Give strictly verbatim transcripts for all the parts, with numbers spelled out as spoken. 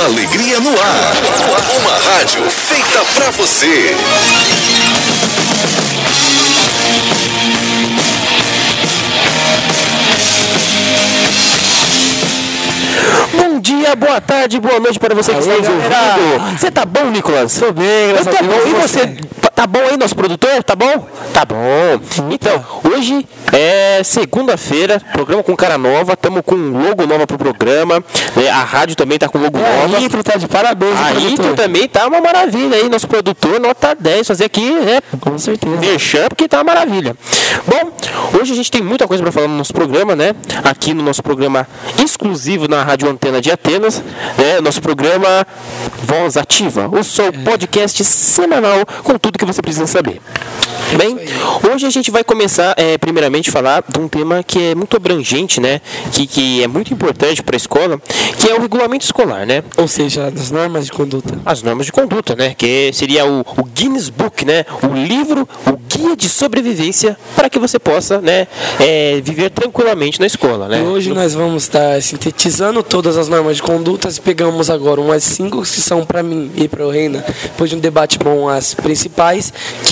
alegria no ar. Uma rádio feita pra você. Bom dia, boa tarde, boa noite para você que está nos ouvindo. Você tá bom, Nicolas? Tô bem, eu tô bom. E você? Tá bom aí, nosso produtor? Tá bom? Tá bom. Então, hoje é segunda-feira, programa com cara nova, estamos com logo nova pro programa, né? A rádio também tá com logo é, nova. A intro tá de parabéns, A intro também tá uma maravilha aí, nosso produtor, nota dez, fazer aqui, né? Com certeza. Merchan, porque tá uma maravilha. Bom, hoje a gente tem muita coisa para falar no nosso programa, né? Aqui no nosso programa exclusivo na Rádio Antena de Atenas, né? Nosso programa Voz Ativa, o seu podcast semanal com tudo que você precisa saber. Bem, hoje a gente vai começar, é, primeiramente, falar de um tema que é muito abrangente, né? Que, que é muito importante para a escola, que é o regulamento escolar, né? Ou seja, as normas de conduta. As normas de conduta, né? Que seria o, o Guinness Book, né? O livro, o guia de sobrevivência para que você possa, né? É, viver tranquilamente na escola, né? E hoje no... nós vamos estar sintetizando todas as normas de conduta. Pegamos agora umas cinco que são para mim e para o Reina, depois de um debate bom, as principais,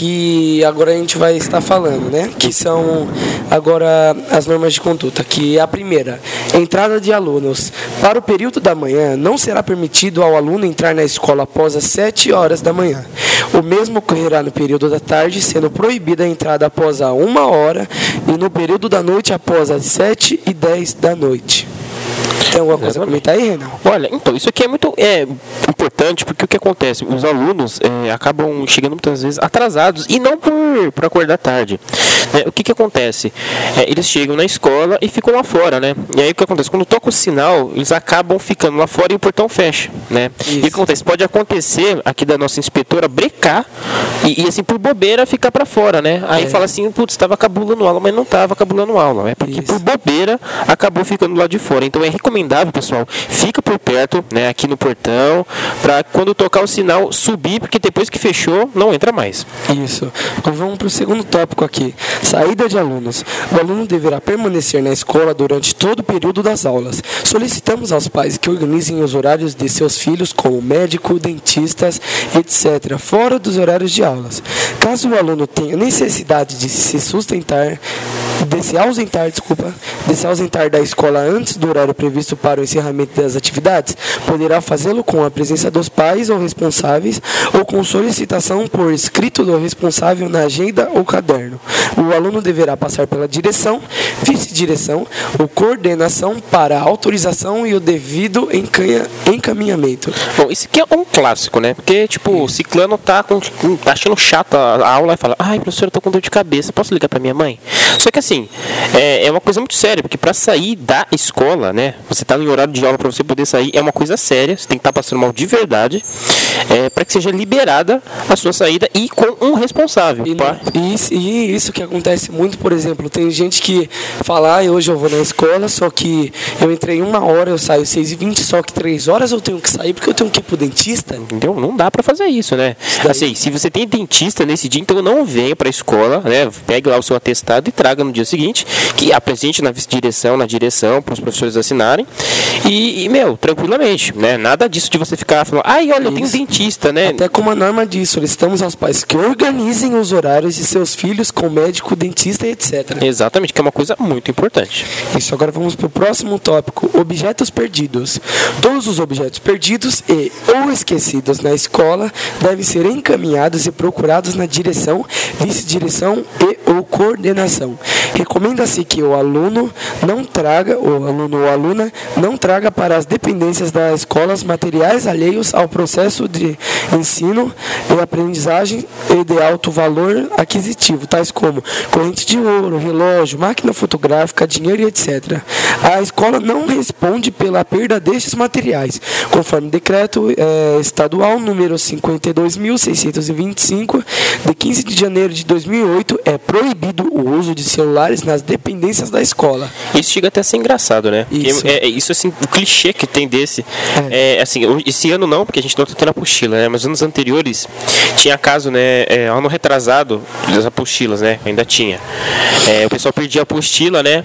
que agora a gente vai estar falando, né? Que são agora as normas de conduta. Que a primeira, entrada de alunos. Para o período da manhã, não será permitido ao aluno entrar na escola após as sete horas da manhã. O mesmo ocorrerá no período da tarde, sendo proibida a entrada após a uma hora e no período da noite após as sete e dez da noite. Tem alguma coisa a comentar aí, Renan? Olha, então, isso aqui é muito é, importante, porque o que acontece? Os alunos é, acabam chegando muitas vezes atrasados, e não por, por acordar tarde. Né? O que, que acontece? É, eles chegam na escola e ficam lá fora, né? E aí o que acontece? Quando toca o sinal, eles acabam ficando lá fora e o portão fecha, né? E o que acontece? Pode acontecer aqui da nossa inspetora brecar e, e assim, por bobeira, ficar para fora, né? Aí é. fala assim, putz, estava cabulando aula, mas não estava cabulando aula, né? Porque Isso. por bobeira acabou ficando lá de fora. Então é recomendável, pessoal, fica por perto, né, aqui no portão, para quando tocar o sinal subir, porque depois que fechou, não entra mais. Isso. Então vamos para o segundo tópico aqui. Saída de alunos. O aluno deverá permanecer na escola durante todo o período das aulas. Solicitamos aos pais que organizem os horários de seus filhos como médico, dentistas, etcétera, fora dos horários de aulas. Caso o aluno tenha necessidade de se sustentar, de se ausentar, desculpa, de se ausentar da escola antes do horário previsto para o encerramento das atividades, poderá fazê-lo com a presença dos pais ou responsáveis ou com solicitação por escrito do responsável na agenda ou caderno. O aluno deverá passar pela direção, vice-direção ou coordenação para a autorização e o devido encanha, encaminhamento. Bom, isso aqui é um clássico, né? Porque, tipo, o ciclano tá, com, tá achando chato a, a aula e fala, ai, professor, eu tô com dor de cabeça, posso ligar pra minha mãe? Só que assim, é, é uma coisa muito séria, porque para sair da escola, né, você tá em horário de aula, para você poder sair, é uma coisa séria, você tem que estar tá passando mal de verdade, é, para que seja liberada a sua saída e com um responsável. E, pra... e, isso, e isso que acontece muito, por exemplo, tem gente que fala, ah, hoje eu vou na escola, só que eu entrei uma hora, eu saio seis e vinte, só que três horas eu tenho que sair porque eu tenho que ir pro dentista. Entendeu? Não dá para fazer isso, né? Assim, se você tem dentista nesse dia, então não venha para a escola, né, pegue lá o seu atestado e traga no dia seguinte, que apresente na vice-direção, na direção, para os professores assinarem. E, e, meu, tranquilamente, né? Nada disso de você ficar falando, ai, olha, eu tenho dentista, né? Até como a norma diz, solicitamos aos pais que organizem os horários de seus filhos com médico, dentista e etcétera. Exatamente, que é uma coisa muito importante. Isso, agora vamos para o próximo tópico, objetos perdidos. Todos os objetos perdidos e ou esquecidos na escola devem ser encaminhados e procurados na direção, vice-direção e ou coordenação. Recomenda-se que o aluno não traga, o aluno ou aluna não traga para as dependências da escola materiais alheios ao processo de ensino e aprendizagem e de alto valor aquisitivo, tais como corrente de ouro, relógio, máquina fotográfica, dinheiro e etcétera. A escola não responde pela perda destes materiais, conforme decreto é, estadual número cinquenta e dois mil seiscentos e vinte e cinco, de quinze de janeiro de dois mil e oito, é proibido o uso de celulares nas dependências da escola. Isso chega até a ser engraçado, né? Isso, é, é, isso assim, o clichê que tem desse, é. É, assim, esse ano não, porque a gente não está tendo apostila, né? Mas anos anteriores tinha caso, né? É, ano retrasado das apostilas, né? Ainda tinha. É, o pessoal perdia a apostila, né?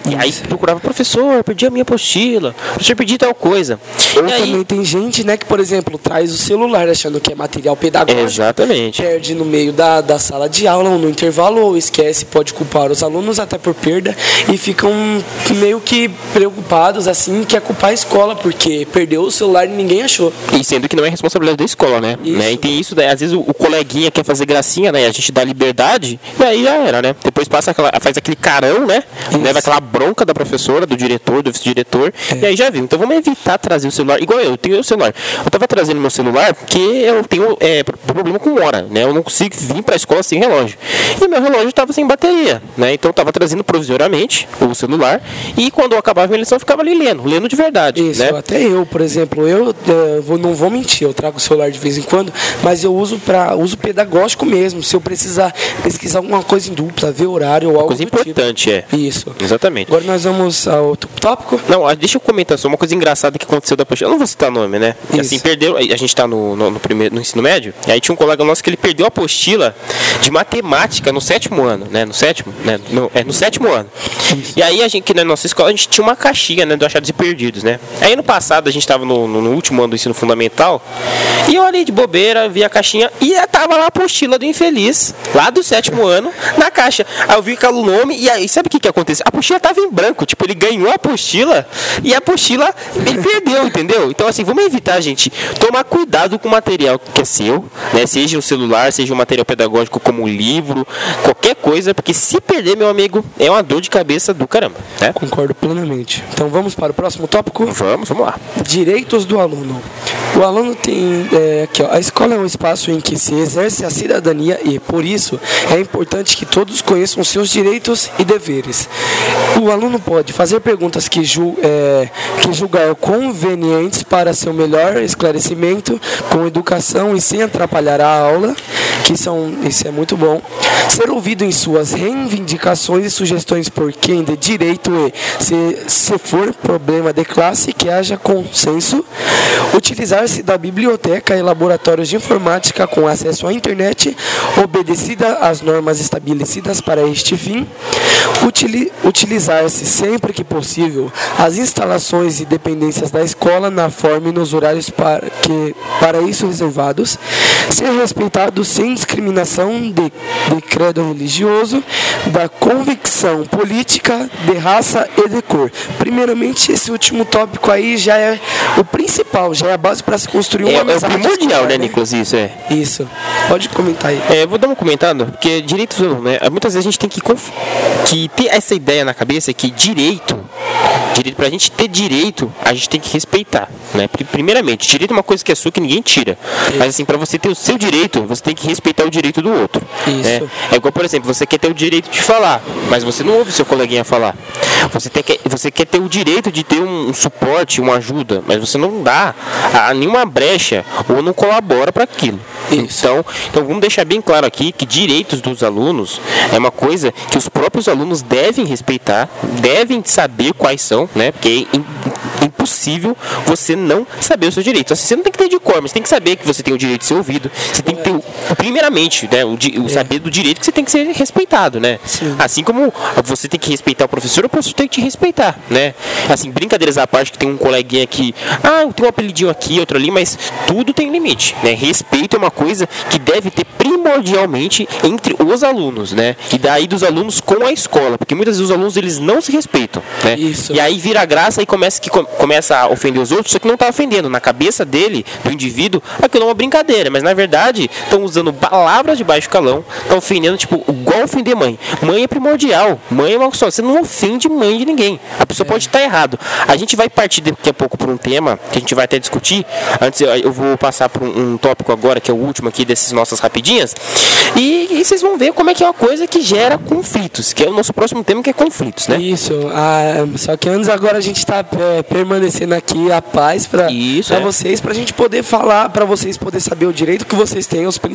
E aí procurava, professor, perdi a minha apostila, professor, perdi tal coisa. Ou e aí, também tem gente, né, que, por exemplo, traz o celular achando que é material pedagógico. Exatamente. Perde no meio da, da sala de aula ou no intervalo, ou esquece, pode culpar os alunos até por perda, e ficam meio que preocupados, assim, que é culpar a escola, porque perdeu o celular e ninguém achou. E sendo que não é responsabilidade da escola, né? Isso. né? E tem isso, né? Às vezes o, o coleguinha quer fazer gracinha, né? E a gente dá liberdade, e aí já era, né? Depois passa aquela, faz aquele carão, né? Isso. Leva aquela bronca da professora, do diretor, do vice-diretor, É. e aí já viu. Então vamos evitar trazer o celular. Igual eu, eu tenho o celular. Eu tava trazendo meu celular porque eu tenho é, problema com hora, né? Eu não consigo vir pra escola sem relógio. E meu relógio tava sem bateria, né? Então eu tava trazendo provisoriamente o celular, e quando eu acabava a minha lição, eu ficava ali lendo, lendo de verdade, Isso, né? até eu, por exemplo, eu eh, vou, não vou mentir, eu trago o celular de vez em quando, mas eu uso para uso pedagógico mesmo, se eu precisar pesquisar alguma coisa em dupla, ver horário ou algo Coisa do tipo. importante, é. Isso. Exatamente. Agora nós vamos ao outro tópico. Não, ah, deixa eu comentar só uma coisa engraçada que aconteceu da apostila. Eu não vou citar nome, né? Isso. Assim, perdeu. A gente tá no, no, no primeiro, no ensino médio, e aí tinha um colega nosso que ele perdeu a apostila de matemática no sétimo ano, né? No sétimo, né? No, é, no sétimo ano. E aí a gente, que na nossa escola, a gente tinha uma caixinha, né? Do achados e perdidos, né? Aí ano passado a gente tava no, no, no último ano do ensino fundamental, e eu ali de bobeira, vi a caixinha, e tava lá a apostila do infeliz, lá do sétimo ano, na caixa. Aí eu vi que o nome, e aí sabe o que que aconteceu? A apostila tava em branco, tipo, ele ganhou a apostila, e a apostila ele perdeu, entendeu? Então assim, vamos evitar, gente, tomar cuidado com o material que é seu, né? Seja um celular, seja um material pedagógico como um livro, qualquer coisa, porque se perder, meu amigo, é uma dor de cabeça do caramba, né? Concordo plenamente. Então vamos para o próximo tópico. Vamos, vamos lá. Direitos do aluno. O aluno tem é, aqui, ó, a escola é um espaço em que se exerce a cidadania e, por isso, é importante que todos conheçam seus direitos e deveres. O aluno pode fazer perguntas que, ju, é, que julgar convenientes para seu melhor esclarecimento, com educação e sem atrapalhar a aula, que são, isso é muito bom. Ser ouvido em suas reivindicações e sugestões por quem de direito e, se, se for problema de classe, que haja consenso. Utilizar-se da biblioteca e laboratórios de informática com acesso à internet, obedecida às normas estabelecidas para este fim. Utili, utilizar-se sempre que possível as instalações e dependências da escola na forma e nos horários para, que, para isso reservados. Ser respeitado sem discriminação de, de credo religioso, da convicção política, de raça e de cor. Primeiramente, esse último tópico aí já é o principal, já é a base para se construir uma É, é o amizade primordial, escolar, né, Nicolas? Isso é. Isso. Pode comentar aí. É, eu vou dar uma comentada, porque direitos, né? Muitas vezes a gente tem que, conf... que ter essa ideia na cabeça que direito, direito, pra gente ter direito, a gente tem que respeitar, né? Porque, primeiramente, direito é uma coisa que é sua que ninguém tira. Mas assim, pra você ter o seu direito, você tem que respeitar o direito do outro. Isso. Né? É igual, por exemplo, você quer ter o direito de falar, mas você não ouve seu coleguinha falar. Você, tem que, você quer ter o direito de ter um, um suporte, uma ajuda, mas você não dá a, a nenhuma brecha ou não colabora para aquilo. Isso. Então, então vamos deixar bem claro aqui que direitos dos alunos é uma coisa que os próprios alunos devem respeitar, devem saber quais são, né? Porque é impossível você não saber os seus direitos. Assim, você não tem que ter de cor, mas tem que saber que você tem o direito de ser ouvido. Você tem que ter, o, primeiramente, né, o, o saber do direito que você tem que ser respeitado, né? Sim. Assim como você tem que respeitar o professor, o professor tem que te respeitar, né? Assim, brincadeiras à parte, que tem um coleguinha aqui, ah, eu tenho um apelidinho aqui, outro ali, mas tudo tem limite, né? Respeito é uma coisa que deve ter primordialmente entre os alunos, né? E daí dos alunos com a escola, porque muitas vezes os alunos eles não se respeitam, né? Isso. E aí vira graça e começa, que, começa a ofender os outros, só que não tá ofendendo. Na cabeça dele, do indivíduo, aquilo é uma brincadeira, mas na verdade estão usando palavras de baixo calão, estão ofendendo, tipo, igual ofender mãe. Mãe é primordial, mãe é uma só, você não ofende mãe de ninguém. A pessoa é. pode estar errado. A gente vai partir daqui a pouco por um tema que a gente vai até discutir. Antes eu, eu vou passar por um, um tópico agora, que é o último aqui desses nossas rapidinhas. E, e vocês vão ver como é que é uma coisa que gera conflitos, que é o nosso próximo tema, que é conflitos, né? Isso. Ah, só que antes agora a gente está é, permanecendo aqui a paz para é. vocês, para a gente poder falar, para vocês poderem saber o direito que vocês têm, os principais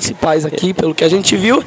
principais aqui, pelo que a gente viu,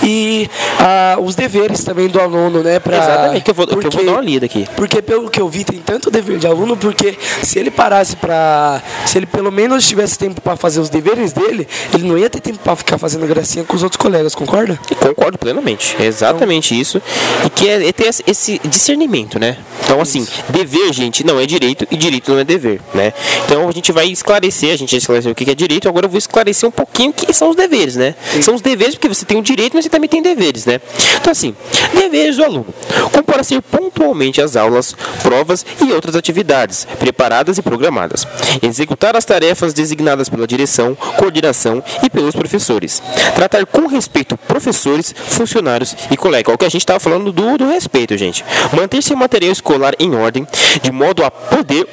e ah, os deveres também do aluno, né? Pra, Exatamente, que eu, vou, porque, que eu vou dar uma lida aqui. Porque pelo que eu vi, tem tanto dever de aluno, porque se ele parasse pra... Se ele pelo menos tivesse tempo para fazer os deveres dele, ele não ia ter tempo para ficar fazendo gracinha com os outros colegas, concorda? Concordo plenamente, é exatamente então, isso. E que é, é ter esse discernimento, né? Então, assim, isso. Dever, gente, não é direito e direito não é dever, né? Então, a gente vai esclarecer, a gente já esclareceu o que é direito, agora eu vou esclarecer um pouquinho o que são os deveres, né? Sim. São os deveres porque você tem o direito, mas você também tem deveres, né? Então, assim, deveres do aluno. Comparecer pontualmente às aulas, provas e outras atividades preparadas e programadas. Executar as tarefas designadas pela direção, coordenação e pelos professores. Tratar com respeito professores, funcionários e colegas. É o que a gente estava falando do, do respeito, gente. Manter seu material escolar em ordem, de modo a poder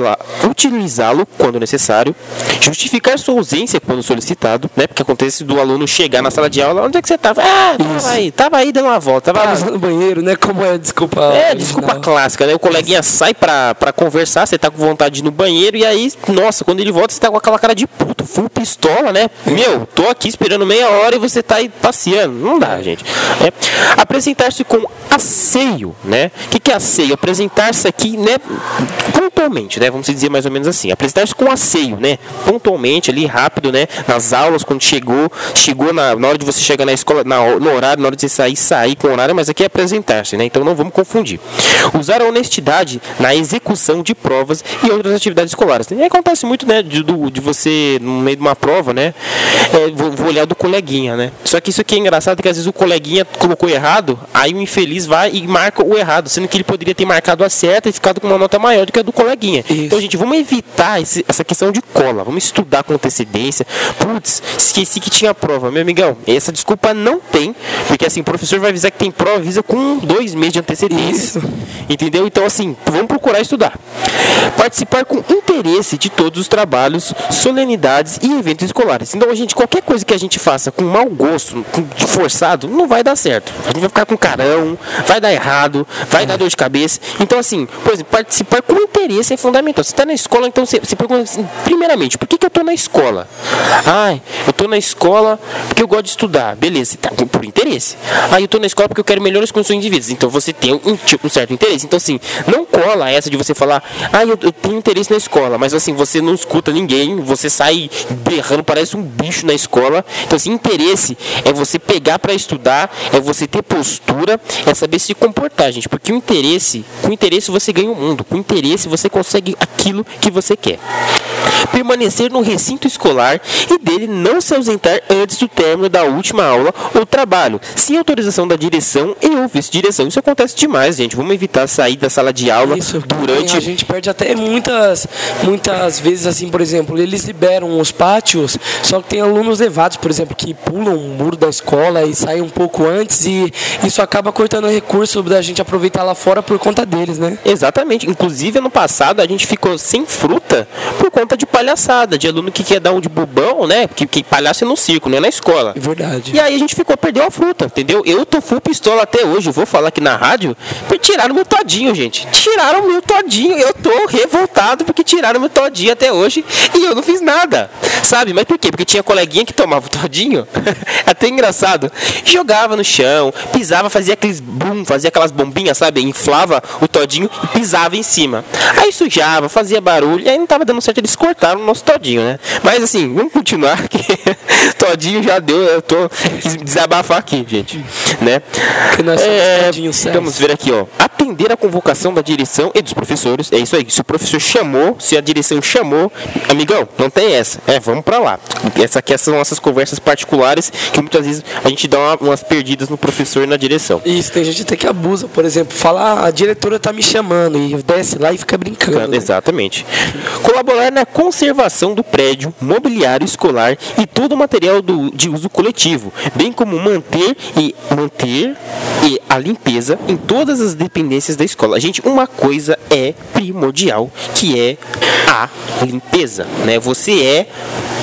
utilizá-lo quando necessário. Justificar sua ausência quando solicitado, né? Porque acontece do aluno chegar na sala de aula, onde é que você estava? Ah, tava aí, tava aí dando uma volta. Tava, tava no banheiro, né? Como é, desculpa. É, desculpa clássica, né? O coleguinha sai pra, pra conversar, você tá com vontade de ir no banheiro e aí, nossa, quando ele volta, você tá com aquela cara de puto, full pistola, né? Meu, tô aqui esperando meia hora e você tá aí passeando. Não dá, gente. É. Apresentar-se com asseio, né? O que, que é asseio? Apresentar-se aqui, né? Pontualmente, né? Vamos dizer mais ou menos assim. Apresentar-se com asseio, né? Pontualmente, ali, rápido, né? Nas aulas, quando chegou, chegou na, na hora de você chegar na escola, na, no horário, na hora de você sair, sair com o horário, mas aqui é apresentar-se, né? Então não vamos confundir. Usar a honestidade na execução de provas e outras atividades escolares. E acontece muito, né? De, do, de você, no meio de uma prova, né? É, vou, vou olhar do coleguinha, né? Só que isso aqui é engraçado, que às vezes o coleguinha colocou errado, aí o infeliz vai e marca o errado, sendo que ele poderia ter marcado a certa e ficado com uma nota maior do que a do coleguinha. Isso. Então, gente, vamos evitar esse, essa questão de cola, vamos estudar com antecedência. Putz, esqueci que tinha prova. Meu amigão, essa desculpa não tem, porque assim, o professor vai avisar que tem prova, avisa com dois meses de antecedência. Isso. Entendeu? Então, assim, vamos procurar estudar. Participar com interesse de todos os trabalhos, solenidades e eventos escolares. Então, gente, qualquer coisa que a gente faça com mau gosto, com, de forçado, não vai dar certo. A gente vai ficar com carão, vai dar errado, vai é. dar dor de cabeça. Então, assim, por exemplo, participar com interesse é fundamental. Você está na escola, então você, você pergunta assim, primeiramente, por que, que eu estou na escola? Ah, eu estou na escola porque eu gosto de estudar. Beleza, tá, por interesse. Ah, eu estou na escola porque eu quero melhores condições de vida. Então, você tem um, um certo interesse. Então, assim, não cola essa de você falar, ah, eu, eu tenho interesse na escola, mas assim, você não escuta ninguém, você sai berrando, parece um bicho na escola. Então, assim, interesse é você pegar para estudar, é você ter postura, é saber se comportar, gente, porque o interesse, com interesse você ganha o mundo, com interesse você consegue aquilo que você quer. Permanecer no recinto escolar e dele não se ausentar antes do término da última aula ou trabalho, sem autorização da direção e ou vice-direção. Isso acontece demais, gente. Vamos evitar sair da sala de aula Isso, durante... A gente perde até muitas, muitas vezes, assim, por exemplo, eles liberam os pátios, só que tem alunos levados, por exemplo, que pulam o muro da escola e saem um pouco antes, e isso acaba cortando o recurso da gente aproveitar lá fora por conta deles, né? Exatamente. Inclusive, ano passado, a gente ficou sem fruta por conta de palhaçada, de aluno que quer dar um de bobão, né? Que, que palhaço é no circo, não é na escola. É verdade. E aí a gente ficou, perdeu a fruta, entendeu? Eu tô full pistola até hoje, eu vou falar aqui na rádio, tiraram meu todinho, gente. Tiraram meu todinho. Eu tô revoltado porque tiraram meu todinho até hoje e eu não fiz nada, sabe? Mas por quê? Porque tinha coleguinha que tomava o todinho, até engraçado, jogava no chão, pisava, fazia aqueles boom, fazia aquelas bombinhas, sabe? Inflava o todinho e pisava em cima. Aí sujava, fazia barulho, e aí não tava dando certo, eles cortaram o nosso todinho, né? Mas assim, vamos continuar, que todinho já deu, eu tô quis desabafar aqui, gente, né? Que nós somos é, todinhos, vamos ver aqui, ó. Atender a convocação da direção e dos professores, é isso aí. Se o professor chamou, se a direção chamou, amigão, não tem essa. É, vamos pra lá. Essa aqui são nossas conversas particulares que muitas vezes a gente dá uma, umas perdidas no professor e na direção. Isso, tem gente até que abusa, por exemplo, fala, ah, a diretora tá me chamando e desce lá e fica brincando. Né? Exatamente. Colaborar na conservação do prédio, mobiliário escolar e todo o material do, de uso coletivo, bem como manter e manter e a limpeza em todas as dependências da escola. Gente, uma coisa é primordial, que é a limpeza, né? Você é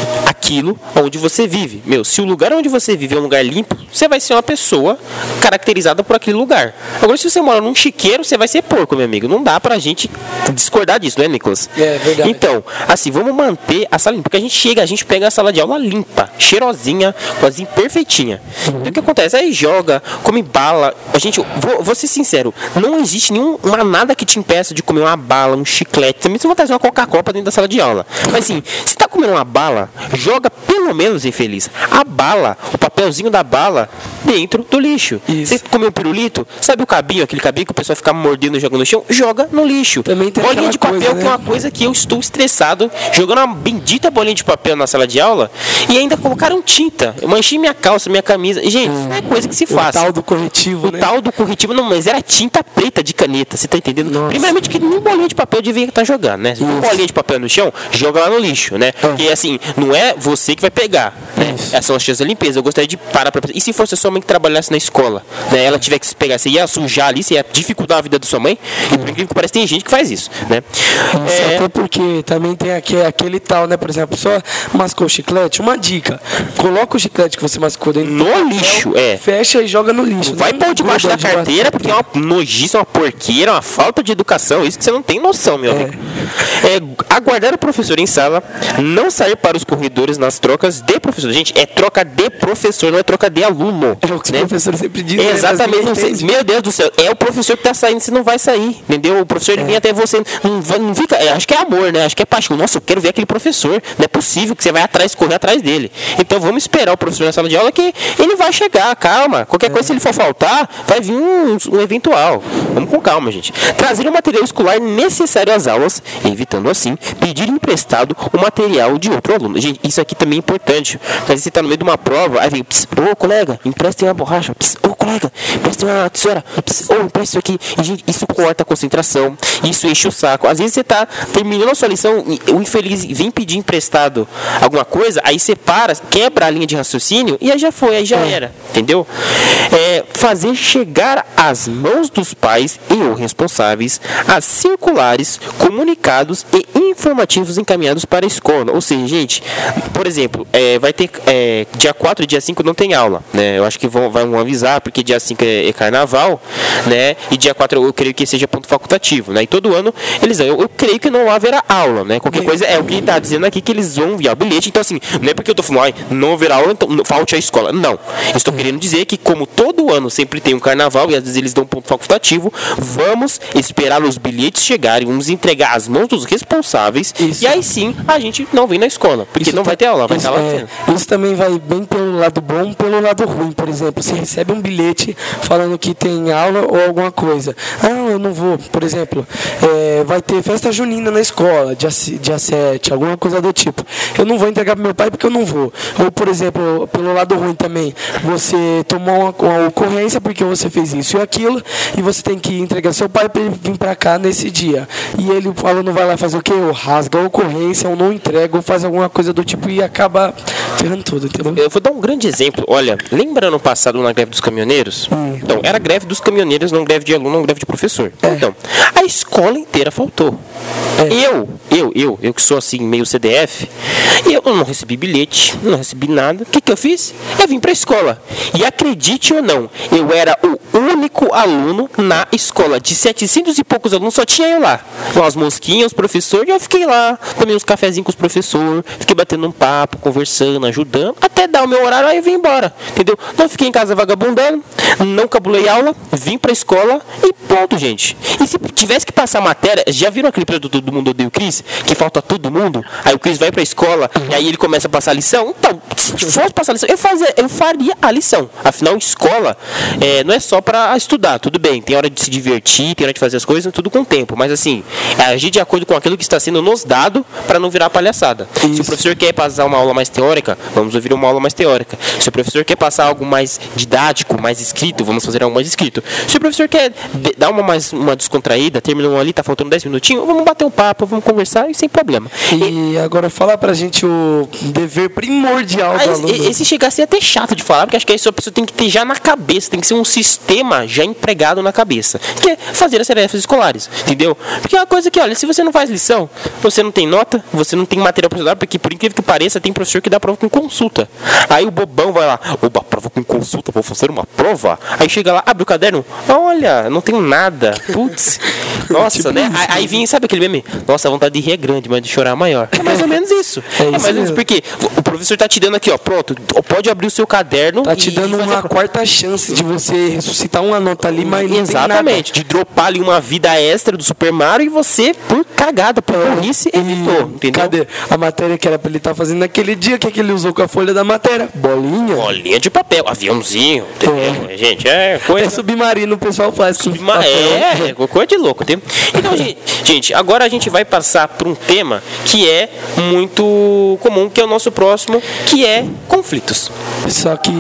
aquilo onde você vive. Meu, se o lugar onde você vive é um lugar limpo, você vai ser uma pessoa caracterizada por aquele lugar. Agora, se você mora num chiqueiro, você vai ser porco, meu amigo. Não dá pra gente discordar disso, né, Nicolas? É verdade. Então, assim, vamos manter a sala limpa. Porque a gente chega, a gente pega a sala de aula limpa, cheirosinha, quase perfeitinha. Uhum. Então, o que acontece? Aí joga, come bala. A gente, vou, vou ser sincero, não existe nenhuma nada que te impeça de comer uma bala, um chiclete. Também você vai trazer uma Coca-Cola pra dentro da sala de aula. Mas assim, se tá comendo uma bala, joga pelo menos, infeliz, a bala, o papelzinho da bala dentro do lixo. Isso. Você comeu um pirulito, sabe o cabinho, aquele cabinho que o pessoal fica mordendo e jogando no chão? Joga no lixo. Também tem bolinha de papel, coisa, né? Que é uma coisa que eu estou estressado, jogando uma bendita bolinha de papel na sala de aula e ainda colocaram tinta. Eu manchei minha calça, minha camisa. Gente, hum, não é coisa que se faz. O tal do corretivo, o né? O tal do corretivo, não, mas era tinta preta de caneta, você tá entendendo? Nossa. Primeiramente que nem bolinha de papel devia estar jogando, né? Se for bolinha de papel no chão, joga lá no lixo, né? Uhum. Porque assim, não é você que vai pegar, né? Essas são as chances da limpeza. Eu gostaria de parar pra... E se fosse a sua mãe que trabalhasse na escola, né? Ela tiver que se pegar, você ia sujar ali, você ia dificultar a vida da sua mãe. E por incrível que parece, tem gente que faz isso, né? Isso, é... Até porque também tem aquele, aquele tal, né? Por exemplo, só mascou o chiclete, uma dica. Coloca o chiclete que você mascou dentro no do lixo, papel, é. Fecha e joga no lixo. Não vai pôr debaixo da carteira, porque é uma nojice, uma porqueira, uma falta de educação. Isso que você não tem noção, meu amigo. É, aguardar o professor em sala, não sair para os corredores nas trocas de professor. Gente, é troca de professor, não é troca de aluno. É o que né? os professores sempre dizem. É exatamente. Não sei, meu Deus do céu, é o professor que está saindo, você não vai sair, entendeu? O professor ele é. vem até você, não, não fica, é, acho que é amor, né? Acho que é paixão. Nossa, eu quero ver aquele professor. Não é possível que você vai atrás, correr atrás dele. Então vamos esperar o professor na sala de aula que ele vai chegar, calma. Qualquer é. coisa, se ele for faltar, vai vir um, um eventual. Vamos com calma, gente. Trazer o material escolar necessário às aulas, evitando assim pedir emprestado o material de outro aluno. Gente, isso aqui também é importante. Às vezes você está no meio de uma prova, aí vem, ô oh, colega, empreste uma borracha, ô oh, colega, empreste uma tesoura, ô oh, empreste isso aqui. E, gente, isso corta a concentração, isso enche o saco. Às vezes você está terminando a sua lição, o infeliz vem pedir emprestado alguma coisa, aí você para, quebra a linha de raciocínio e aí já foi, aí já era, entendeu? É, fazer chegar às mãos dos pais e ou responsáveis as circulares, comunicados e informativos encaminhados para a escola. Ou seja, gente, por exemplo, é, vai ter é, dia quatro e dia cinco não tem aula, né? Eu acho que vão, vão avisar, porque dia cinco é, é carnaval, né? E dia quatro eu, eu creio que seja ponto facultativo, né? E todo ano eles eu, eu creio que não haverá aula, né? Qualquer coisa é o que está dizendo aqui, que eles vão enviar o bilhete. Então assim, não é porque eu tô falando, ai, não haverá aula, então falte a escola. Não. Eu estou querendo dizer que como todo ano sempre tem um carnaval e às vezes eles dão um ponto facultativo, vamos esperar os bilhetes chegarem, vamos entregar às mãos dos responsáveis. Isso. E aí sim a gente não vem na escola, porque isso não tá, vai ter aula, vai isso, estar lá. É, isso também vai bem pelo lado bom, pelo lado ruim. Por exemplo, você recebe um bilhete falando que tem aula ou alguma coisa. Ah, eu não vou. Por exemplo, é, vai ter festa junina na escola, dia, dia sete, alguma coisa do tipo. Eu não vou entregar pro meu pai porque eu não vou. Ou, por exemplo, pelo lado ruim também, você tomou uma, uma ocorrência porque você fez isso e aquilo, e você tem que entregar seu pai para ele vir para cá nesse dia. E ele, o aluno vai lá fazer o quê? Ou rasga a ocorrência, ou não entrega, ou faz alguma coisa do tipo e acaba ferrando tudo, entendeu? Eu vou dar um grande exemplo. Olha, lembra ano passado na greve dos caminhoneiros? Hum. Então, era greve dos caminhoneiros, não greve de aluno, não greve de professor. É. Então, a escola inteira faltou. É. Eu, eu, eu, eu que sou assim, meio C D F, eu não recebi bilhete, não recebi nada. O que que eu fiz? Eu vim pra escola. E acredite ou não, eu era o único aluno na escola. De setecentos e poucos alunos, só tinha eu lá. Com as mosquinhas, os professores, e eu fiquei lá, tomei uns cafezinhos com os professores, fiquei batendo um papo, conversando, ajudando, até dar o meu horário, aí eu vim embora, entendeu? Não fiquei em casa vagabundando, não cabulei aula, vim pra escola e ponto, gente. E se tivesse que passar matéria, já viram aquele produto do Mundo Odeia o Cris? Que falta todo mundo, aí o Cris vai pra escola, e aí ele começa a passar a lição. Então, se fosse passar a lição, eu, fazia, eu faria a lição. Afinal, escola é, não é só pra estudar, tudo bem, tem hora de se divertir, tem hora de fazer as coisas, tudo com tempo, mas assim, é agir de acordo com aquilo que está sendo nos dado para não virar palhaçada. Isso. Se o professor quer passar uma aula mais teórica, vamos ouvir uma aula mais teórica. Se o professor quer passar algo mais didático, mais escrito, vamos fazer algo mais escrito. Se o professor quer dar uma, mais, uma descontraída, terminou ali, tá faltando dez minutinhos, vamos bater um papo, vamos conversar e sem problema. E, e agora fala pra gente o dever primordial do aluno. Esse chega a ser até chato de falar, porque acho que isso a pessoa tem que ter já na cabeça, tem que ser um sistema já empregado na cabeça. que é fazer as tarefas escolares, entendeu? Porque é uma coisa que, olha, se você não faz lição, você não tem nota, você não tem material para estudar, porque por incrível que pareça, tem professor que dá prova com consulta. Aí o bobão vai lá, opa, prova com consulta, vou fazer uma prova. Aí chega lá, abre o caderno, olha, não tenho nada. Putz, nossa, tipo né? Aí, aí vem, sabe aquele meme? Nossa, a vontade de rir é grande, mas de chorar é maior. É mais ou menos isso. É, é mais ou menos porque o professor tá te dando aqui, ó, pronto, pode abrir o seu caderno. Tá te dando uma quarta chance de você ressuscitar uma nota ali, mas não exatamente, de dropar ali uma vida extra do Super Mario e você, por cagada, por burrice, evitou, entendeu? Cadê a matéria que era pra ele estar tá fazendo naquele dia? O que, é que ele usou com a folha da matéria? Bolinha. Bolinha de papel, aviãozinho, entendeu? É. Gente, é coisa... É submarino, o pessoal faz com Subma... É, é, coisa de louco, entendeu? Então, gente, gente, agora a gente vai passar por um tema que é muito comum, que é o nosso próximo, que é conflitos. Só que...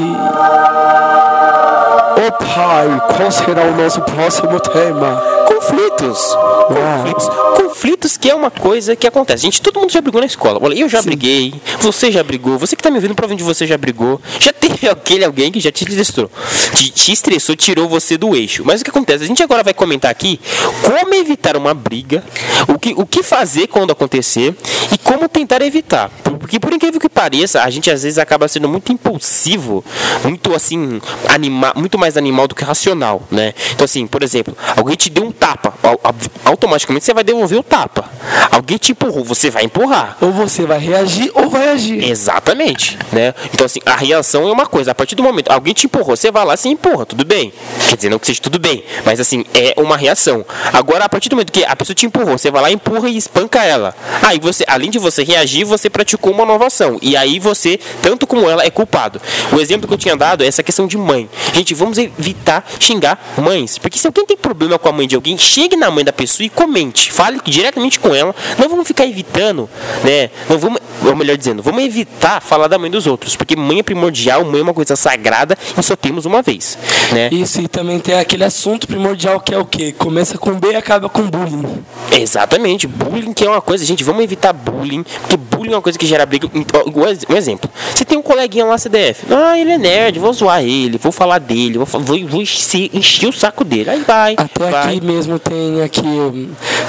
Ô pai, qual será o nosso próximo tema? Conflitos. Conflitos. Conflitos que é uma coisa que acontece. Gente, todo mundo já brigou na escola. Olha, eu já Sim. briguei, você já brigou, você que tá me ouvindo, provavelmente você já brigou. Já teve aquele alguém que já te estressou. Te, te estressou, tirou você do eixo. Mas o que acontece? A gente agora vai comentar aqui como evitar uma briga, o que, o que fazer quando acontecer e como tentar evitar. Porque por incrível que pareça, a gente às vezes acaba sendo muito impulsivo, muito assim, anima, muito mais animal do que racional, né? Então assim, por exemplo, alguém te deu um tapa, automaticamente você vai devolver o tapa. Alguém te empurrou, você vai empurrar. Ou você vai reagir ou vai agir. Exatamente, né? Então assim, a reação é uma coisa. A partir do momento, alguém te empurrou, você vai lá e se empurra, tudo bem. Quer dizer, não que seja tudo bem, mas assim, é uma reação. Agora, a partir do momento que a pessoa te empurrou, você vai lá, empurra e espanca ela. Aí você, além de você reagir, você praticou uma nova ação. E aí você, tanto como ela, é culpado. O exemplo que eu tinha dado é essa questão de mãe. Gente, vamos evitar xingar mães. Porque se alguém tem problema com a mãe de alguém, chegue na mãe da pessoa e comente. Fale diretamente com ela. Não vamos ficar evitando, né? Não vamos, ou melhor dizendo, vamos evitar falar da mãe dos outros. Porque mãe é primordial, mãe é uma coisa sagrada e só temos uma vez, né? Isso, e também tem aquele assunto primordial que é o quê? Começa com B e acaba com bullying. Exatamente. Bullying que é uma coisa, gente, vamos evitar bullying. Porque bullying é uma coisa que gera briga. Um exemplo. Você tem um coleguinha lá C D F. Ah, ele é nerd, vou zoar ele, vou falar dele, vou, vou, vou encher, encher o saco dele. Aí vai. Até vai. Aqui mesmo tem aqui,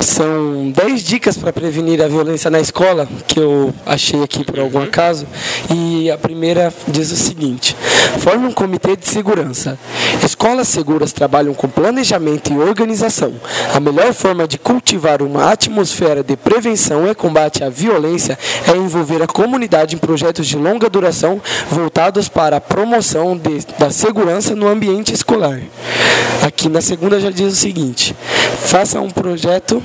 são dez dicas para prevenir a violência na escola, que eu achei aqui por algum acaso. E a primeira diz o seguinte: forme um comitê de segurança. Escolas seguras trabalham com planejamento e organização. A melhor forma de cultivar uma atmosfera de prevenção e combate à violência é envolver a comunidade em projetos de longa duração voltados para a promoção de, da segurança no ambiente escolar. Aqui na segunda já diz o seguinte: faça um projeto...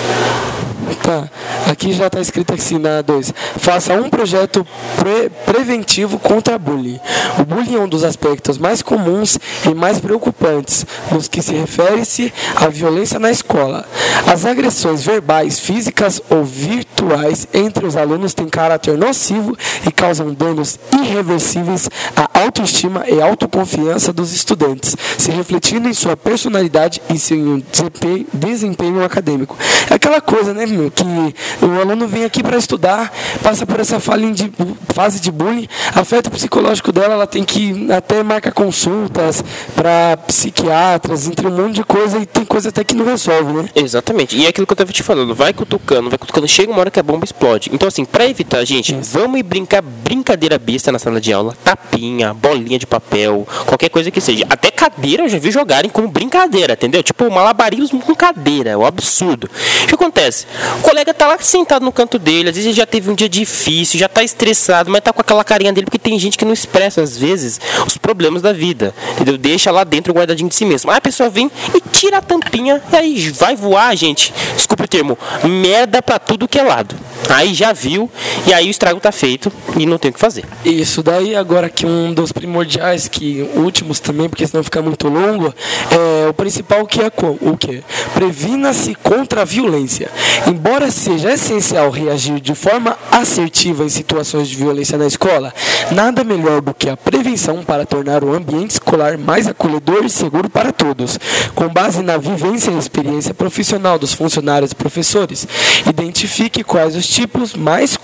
Tá, aqui já está escrito assim na dois. Faça um projeto pre preventivo contra bullying. O bullying é um dos aspectos mais comuns e mais preocupantes nos que se refere-se à violência na escola. As agressões verbais, físicas ou virtuais entre os alunos têm caráter nocivo e causam danos irreversíveis à autoestima e autoconfiança dos estudantes, se refletindo em sua personalidade e seu desempenho acadêmico. É aquela coisa, né, meu, que o aluno vem aqui para estudar, passa por essa de, fase de bullying, afeta o psicológico dela, ela tem que até marcar consultas para psiquiatras, entre um monte de coisa, e tem coisa até que não resolve, né? Exatamente, e é aquilo que eu estava te falando, vai cutucando, vai cutucando, chega uma hora que a bomba explode. Então assim, para evitar, gente, Isso. vamos ir brincar brincadeira besta na sala de aula, tapinha, bolinha de papel, qualquer coisa que seja. Até cadeira eu já vi jogarem como brincadeira, entendeu? Tipo, malabarismo com cadeira, é um absurdo. O que acontece? O colega tá lá sentado no canto dele, às vezes ele já teve um dia difícil, já tá estressado, mas tá com aquela carinha dele, porque tem gente que não expressa, às vezes, os problemas da vida, entendeu? Deixa lá dentro guardadinho de si mesmo. Aí a pessoa vem e tira a tampinha, e aí vai voar, gente, desculpa o termo, merda pra tudo que é lado. Aí já viu, e aí o estrago tá feito, e não tem o que fazer. Isso, daí agora que um dos primordiais, que últimos também, porque senão fica muito longo, é o principal, que é o que? Previna-se contra a violência. Embora seja essencial reagir de forma assertiva em situações de violência na escola, nada melhor do que a prevenção para tornar o ambiente escolar mais acolhedor e seguro para todos. Com base na vivência e experiência profissional dos funcionários e professores, identifique quais os tipos mais comuns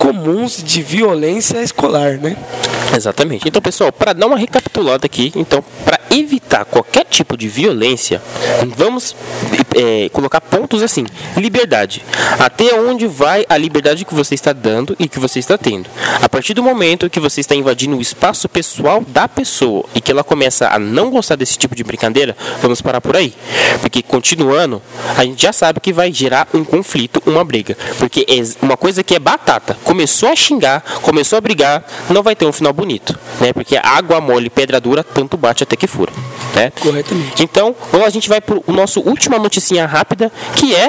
comuns de violência escolar, né? Exatamente. Então, pessoal, para dar uma recapitulada aqui, então, para evitar qualquer tipo de violência, vamos é, colocar pontos assim: liberdade. Até onde vai a liberdade que você está dando e que você está tendo? A partir do momento que você está invadindo o espaço pessoal da pessoa e que ela começa a não gostar desse tipo de brincadeira, vamos parar por aí. Porque continuando, a gente já sabe que vai gerar um conflito, uma briga. Porque é uma coisa que é batata. Começou a xingar, começou a brigar, não vai ter um final bonito, né? Porque água mole, pedra dura, tanto bate até que fura, né? Corretamente. Então, a gente vai para o nosso última noticinha rápida, que é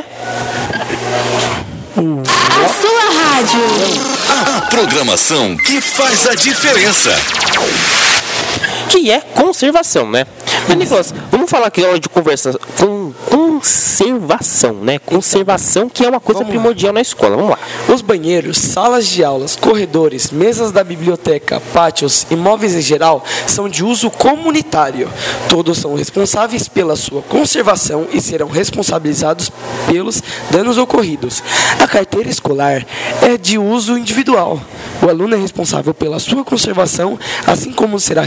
a sua rádio. A programação que faz a diferença. Que é conservação, né? Mas, Nicolas, vamos falar aqui de conversa, com, conservação, né? Conservação, que é uma coisa Vamos primordial na escola. Vamos lá. Os banheiros, salas de aulas, corredores, mesas da biblioteca, pátios e móveis em geral são de uso comunitário. Todos são responsáveis pela sua conservação e serão responsabilizados pelos danos ocorridos. A carteira escolar é de uso individual. O aluno é responsável pela sua conservação, assim como será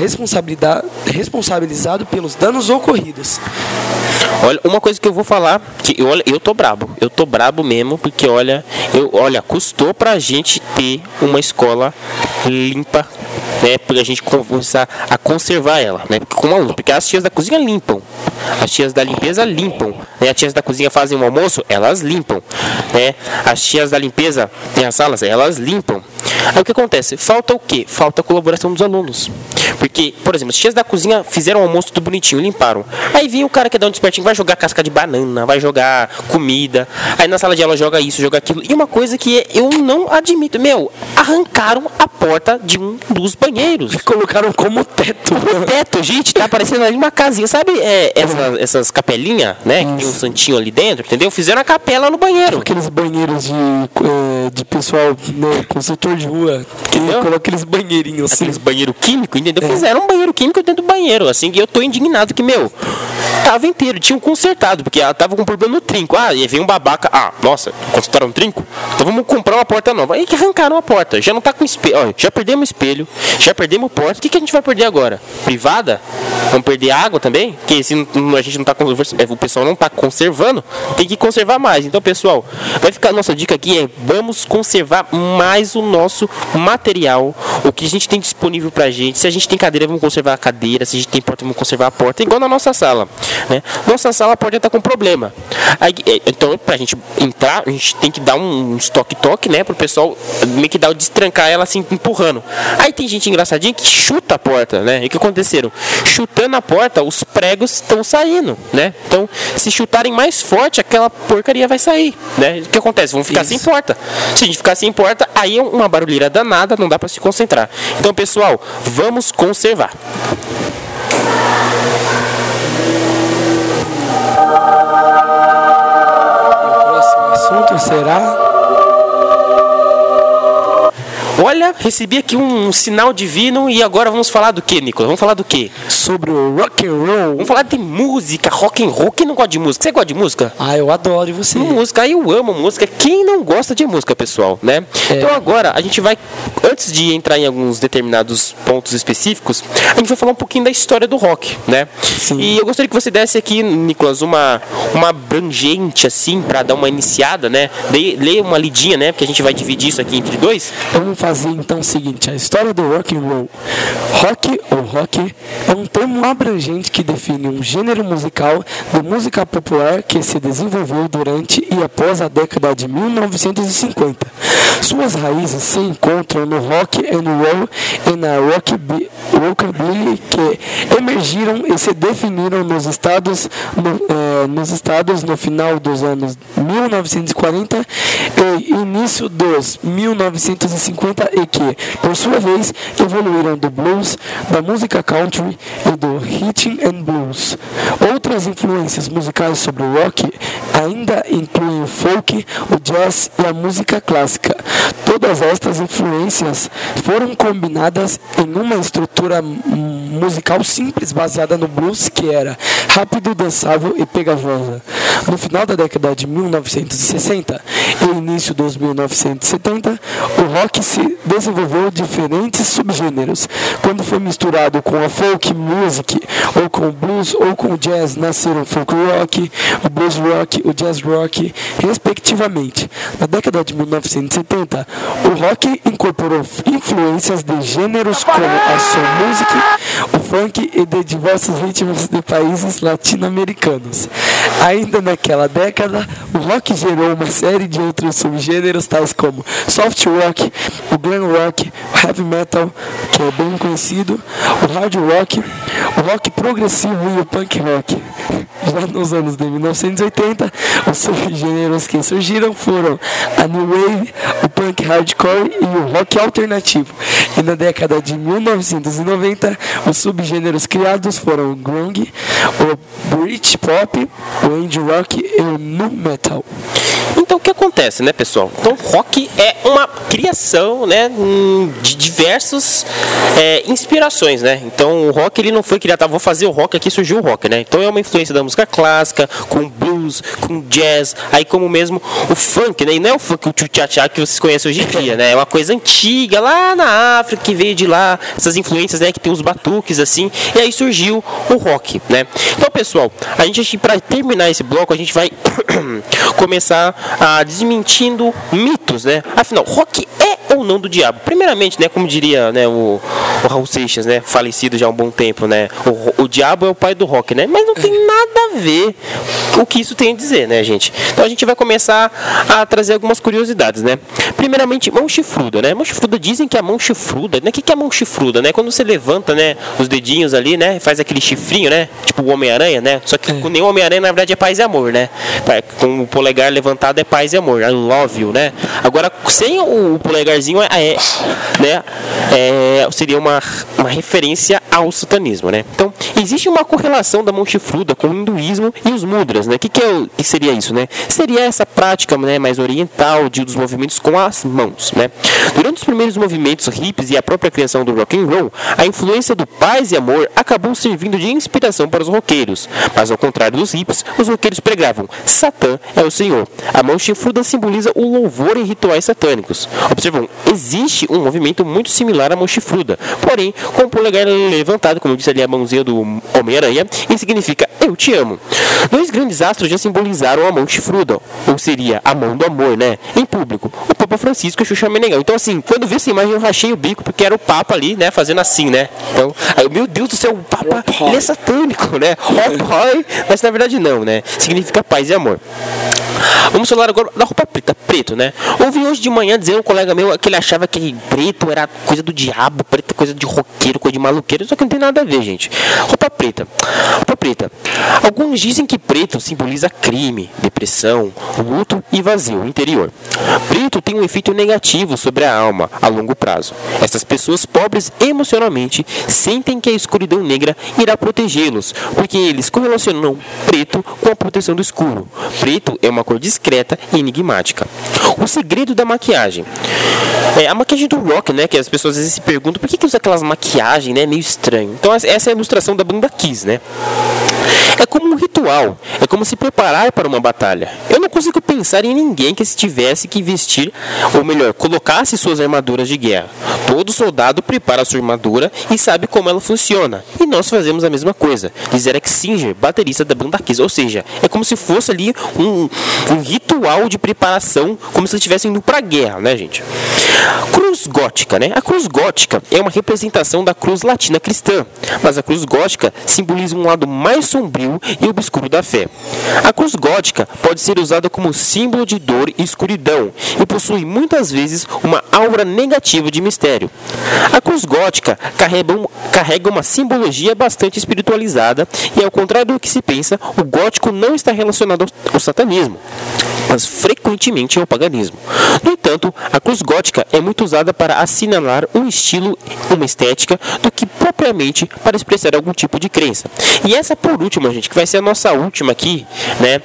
responsabilizado pelos danos ocorridos. Olha, uma coisa que eu vou falar, que olha, eu tô brabo, eu tô brabo mesmo, porque olha, eu, olha, custou pra gente ter uma escola limpa, né, pra gente começar a conservar ela, né, como aluno, porque as tias da cozinha limpam, as tias da limpeza limpam, né, as tias da cozinha fazem o almoço, elas limpam, né, as tias da limpeza tem as salas, elas limpam. Aí o que acontece? Falta o quê? Falta a colaboração dos alunos. Porque, por exemplo, as tias da cozinha fizeram o almoço tudo bonitinho, limparam. Aí vinha o cara que é dar um despertinho, vai jogar casca de banana, vai jogar comida. Aí na sala de aula joga isso, joga aquilo. E uma coisa que eu não admito, meu, arrancaram a porta de um dos banheiros. Colocaram como teto. O teto, gente, tá parecendo ali uma casinha. Sabe é, essas, essas capelinhas, né? Que tem um santinho ali dentro, entendeu? Fizeram a capela no banheiro. Aqueles banheiros de, é, de pessoal, né, com setor de rua, que colocam aqueles banheirinhos assim. Aqueles banheiro químico, entendeu? É. Fizeram um banheiro químico dentro do banheiro, assim, que eu tô indignado que, meu, tava inteiro, tinham consertado, porque ela tava com problema no trinco. Ah, e veio um babaca, ah, nossa, consertaram um trinco? Então vamos comprar uma porta nova. Aí que arrancaram a porta, já não tá com espelho, ó, já perdemos espelho, já perdemos porta, o que, que a gente vai perder agora? Privada? Vamos perder água também? Porque se a gente não tá conservando, o pessoal não tá conservando, tem que conservar mais. Então, pessoal, vai ficar a nossa dica aqui é, vamos conservar mais o nosso material, o que a gente tem disponível pra gente. Se a gente tem cadeira, vamos conservar a cadeira. Se a gente tem porta, vamos conservar a porta. Igual na nossa sala, né? Nossa sala pode estar com problema. Aí, então, pra gente entrar, a gente tem que dar um toque-toque, né? Pro pessoal meio que dar o destrancar ela assim, empurrando. Aí tem gente engraçadinha que chuta a porta, né? E o que aconteceram? Chutando a porta, os pregos estão saindo, né? Então, se chutarem mais forte, aquela porcaria vai sair, né? O que acontece? Vamos ficar Isso. sem porta. Se a gente ficar sem porta, aí é uma barulheira danada, não dá pra se concentrar. Então, pessoal, vamos conservar. O próximo assunto será... Olha, recebi aqui um sinal divino e agora vamos falar do que, Nicolas? Vamos falar do que? Sobre o rock and roll. Vamos falar de música, rock and roll. Quem não gosta de música? Você gosta de música? Ah, eu adoro, e você? Música, eu amo música. Quem não gosta de música, pessoal, né? É. Então agora a gente vai, antes de entrar em alguns determinados pontos específicos, a gente vai falar um pouquinho da história do rock, né? Sim. E eu gostaria que você desse aqui, Nicolas, uma, uma abrangente, assim, pra dar uma iniciada, né? Leia uma lidinha, né? Porque a gente vai dividir isso aqui entre dois. Vamos fazer então o seguinte, a história do rock and roll. Rock ou rock é um termo abrangente que define um gênero musical de música popular que se desenvolveu durante e após a década de mil novecentos e cinquenta. Suas raízes se encontram no rock and roll e na rockabilly, que emergiram e se definiram nos estados no, eh, nos estados no final dos anos mil novecentos e quarenta e início dos mil novecentos e cinquenta e que, por sua vez, evoluíram do blues, da música música country e do rhythm and blues. Outras influências musicais sobre o rock ainda incluem o folk, o jazz e a música clássica. Todas estas influências foram combinadas em uma estrutura musical simples baseada no blues, que era rápido, dançável e pegajosa. No final da década de mil novecentos e sessenta e início dos mil novecentos e setenta, o rock se desenvolveu diferentes subgêneros. Quando foi misturado com a folk music, ou com o blues, ou com o jazz, nasceram o folk rock, o blues rock, o jazz rock, respectivamente. Na década de mil novecentos e setenta, o rock incorporou influências de gêneros como a soul music, o funk e de diversos ritmos de países latino-americanos. Ainda naquela década, o rock gerou uma série de outros subgêneros, tais como soft rock, o glam rock, o heavy metal, que é bem conhecido, o hard rock, o rock progressivo e o punk rock. Já nos anos de mil novecentos e oitenta, os subgêneros que surgiram foram a new wave, o punk hardcore e o rock alternativo. E na década de mil novecentos e noventa, os subgêneros criados foram o grunge, o Britpop, o indie rock e o nu metal. Então o que acontece, né, pessoal? Então rock é uma criação, né, de diversas é, inspirações, né? Então o rock ele não foi criado, tá, vou fazer o rock aqui, surgiu o rock, né? Então é uma influência da música clássica, com blues, com jazz, aí como mesmo o funk, né? E não é o funk, o tchá-tchá que vocês conhecem hoje em dia, né? É uma coisa antiga, lá na África, que veio de lá, essas influências, né, que tem os batuques, assim, e aí surgiu o rock, né? Então, pessoal, a gente, para terminar esse bloco, a gente vai começar a desmentindo mitos, né? Afinal, rock é ou não do diabo? Primeiramente, né, como diria, né, o, o Raul Seixas, né, falecido já há um bom tempo, né? O, o diabo é o pai do rock, né? Mas não tem nada a ver com o que isso tem a dizer, né, gente? Então a gente vai começar a trazer algumas curiosidades, né? Primeiramente, mão chifruda, né? Mão chifruda, dizem que a mão chifruda, né? O que, que é mão chifruda, né? Quando você levanta, né, os dedinhos ali, né, faz aquele chifrinho, né? Tipo o Homem-Aranha, né? Só que com nenhum Homem-Aranha, na verdade, é paz e amor, né? Com o polegar levantado é paz e amor, I love you, né? Agora, sem o polegarzinho, é, é, né? É, seria uma, uma referência ao satanismo, né? Então, existe uma correlação da mão chifruda com o hinduísmo e os mudras, né? O que, que, é, que seria isso, né? Seria essa prática, né, mais oriental de, dos movimentos com as mãos, né? Durante os primeiros movimentos hippies e a própria criação do rock and roll, a influência do paz e amor acabou servindo de inspiração para os roqueiros. Mas ao contrário dos hippies, os roqueiros pregavam: Satã é o Senhor. A mão chifruda simboliza o louvor em rituais satânicos. Observam, existe um movimento muito similar à mão chifruda, porém com o polegar levantado, como disse ali a mãozinha do Homem-Aranha, e significa eu te amo. Dois grandes astros já simbolizaram a mão chifruda, ou seria a mão do amor, né? Em público, o Papa Francisco e o Xuxa Meneghel. Então assim, quando eu vi essa imagem eu rachei o bico, porque era o Papa ali, né, fazendo assim, né? Então, aí, meu Deus do céu, o Papa, ele é satânico, né? Mas na verdade não, né? Significa paz e amor. Vamos falar agora da roupa preta, preto, né? Ouvi hoje de manhã dizer um colega meu que ele achava que preto era coisa do diabo, preto é coisa de roqueiro, coisa de maluqueiro, só que não tem nada a ver, gente. Roupa preta. Roupa preta. Alguns dizem que preto simboliza crime, depressão, luto e vazio interior. Preto tem um efeito negativo sobre a alma a longo prazo. Essas pessoas pobres emocionalmente sentem que a escuridão negra irá protegê-los, porque eles correlacionam preto com a proteção do escuro. Preto é uma cor discreta e enigmática. O segredo da maquiagem. É a maquiagem do rock, né? Que as pessoas às vezes se perguntam por que, que usa aquelas maquiagens, né? Meio estranho. Então essa é a ilustração da banda Kiss, né? É como um ritual, é como se preparar para uma batalha. Eu não consigo pensar em ninguém que tivesse que vestir, ou melhor, colocasse suas armaduras de guerra. Todo soldado prepara sua armadura e sabe como ela funciona. E nós fazemos a mesma coisa. Diz Eric Singer, baterista da banda Kiss. Ou seja, é como se fosse ali um, um ritual de preparação, como se eles estivessem indo para a guerra, né, gente? Cruz gótica, né? A cruz gótica é uma representação da cruz latina cristã, mas a cruz gótica simboliza um lado mais sombrio e obscuro da fé. A cruz gótica pode ser usada como símbolo de dor e escuridão e possui muitas vezes uma aura negativa de mistério. A cruz gótica carrega, um, carrega uma simbologia bastante espiritualizada e, ao contrário do que se pensa, o gótico não está relacionado ao, ao satanismo. mas frequentemente é o paganismo. No entanto, a cruz gótica é muito usada para assinalar um estilo, uma estética, do que propriamente para expressar algum tipo de crença. E essa por último, gente, que vai ser a nossa última aqui, né?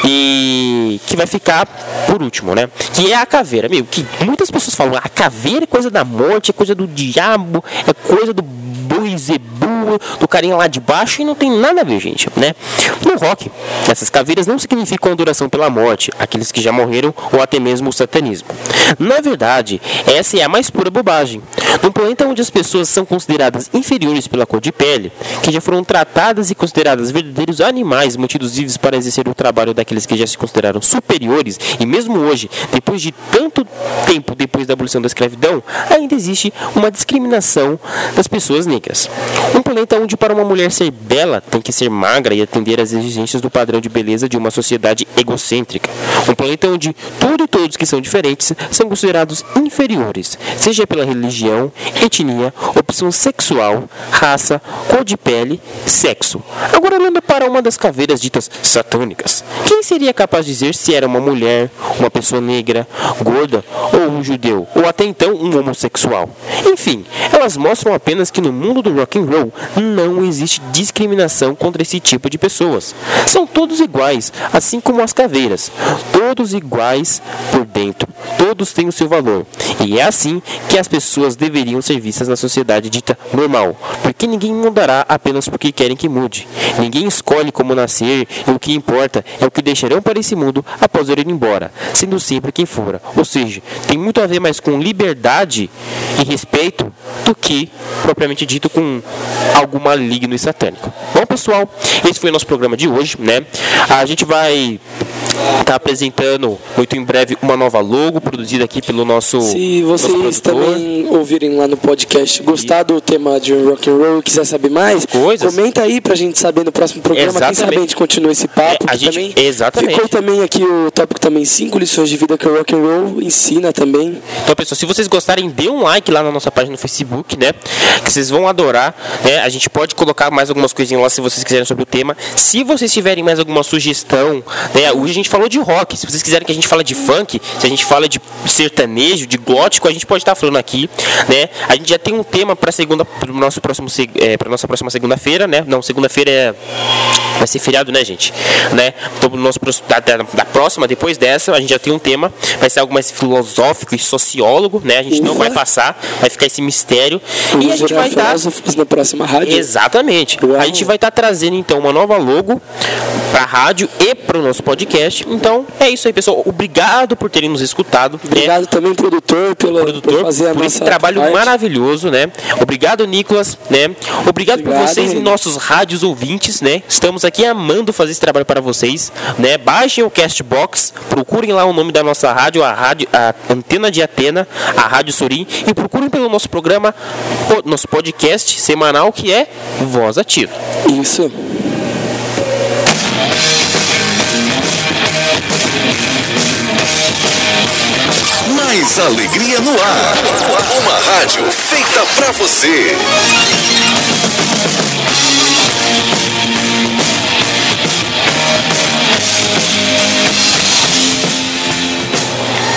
E que vai ficar por último, né? Que é a caveira. Meu, que muitas pessoas falam, a caveira é coisa da morte, é coisa do diabo, é coisa do Beelzebub, do carinha lá de baixo, e não tem nada a ver, gente, né? No rock, essas caveiras não significam adoração pela morte, aqueles que já morreram, ou até mesmo o satanismo. Na verdade, essa é a mais pura bobagem. Num planeta onde as pessoas são consideradas inferiores pela cor de pele, que já foram tratadas e consideradas verdadeiros animais mantidos vivos para exercer o trabalho daqueles que já se consideraram superiores, e mesmo hoje, depois de tanto tempo depois da abolição da escravidão, ainda existe uma discriminação das pessoas negras. Um planeta onde para uma mulher ser bela tem que ser magra e atender às exigências do padrão de beleza de uma sociedade egocêntrica. Um planeta onde tudo e todos que são diferentes são considerados inferiores, seja pela religião, etnia, opção sexual, raça, cor de pele, sexo. Agora, olhando para uma das caveiras ditas satânicas, quem seria capaz de dizer se era uma mulher, uma pessoa negra, gorda ou um judeu, ou até então um homossexual? Enfim, elas mostram apenas que no mundo do rock and roll não existe discriminação contra esse tipo de pessoas. São todos iguais, assim como as caveiras, todos iguais por dentro, todos têm o seu valor. E é assim que as pessoas deveriam ser vistas na sociedade dita normal, porque ninguém mudará apenas porque querem que mude. Ninguém escolhe como nascer, e o que importa é o que deixarão para esse mundo após ir embora, sendo sempre quem fora. Ou seja, tem muito a ver mais com liberdade e respeito do que propriamente dito com algo maligno e satânico. Bom, pessoal, esse foi o nosso programa de hoje, né? A gente vai estar apresentando muito em breve uma nova logo produzida aqui pelo nosso Se vocês nosso também ouvirem lá no podcast, gostar do tema de rock and roll e quiser saber mais, Coisas. comenta aí pra gente saber no próximo programa. Exatamente. Quem sabe a gente continua esse papo. É, a que gente- também exatamente. Ficou também aqui o tópico também cinco lições de vida que o rock and roll ensina também. Então, pessoal, se vocês gostarem, dê um like lá na nossa página no Facebook, né? Que vocês vão adorar, né? A gente pode colocar mais algumas coisinhas lá se vocês quiserem sobre o tema. Se vocês tiverem mais alguma sugestão, né? Hoje a gente falou de rock. Se vocês quiserem que a gente fale de funk, se a gente fala de sertanejo, de gótico, a gente pode estar falando aqui, né? A gente já tem um tema para segunda, para nosso próximo, é, para nossa próxima segunda-feira, né? Não, segunda-feira é vai ser feriado, né, gente? Né? Então, no nosso da, da, da próxima, depois dessa, a gente já tem um tema, vai ser algo mais filosófico e sociólogo, né? A gente não Ufa. vai passar, vai ficar esse mistério e a gente vai estar filósofos na próxima rádio. Exatamente. Uau. A gente vai estar trazendo então uma nova logo para a rádio e para o nosso podcast. Então é isso aí, pessoal. Obrigado por terem nos escutado. Obrigado né? também, produtor, pelo, Produtor, por fazer a por nossa esse trabalho parte. maravilhoso, né? Obrigado, Nicolas, né? Obrigado, por Obrigado, vocês, Renan. nossos rádios ouvintes, né? Estamos aqui amando fazer esse trabalho para vocês, né? Baixem o Castbox, procurem lá o nome da nossa rádio, a rádio, a Antena de Atena, a Rádio Sorim, e procurem pelo nosso programa, o nosso podcast semanal, que é Voz Ativa. Isso. Mais alegria no ar. Uma rádio feita pra você.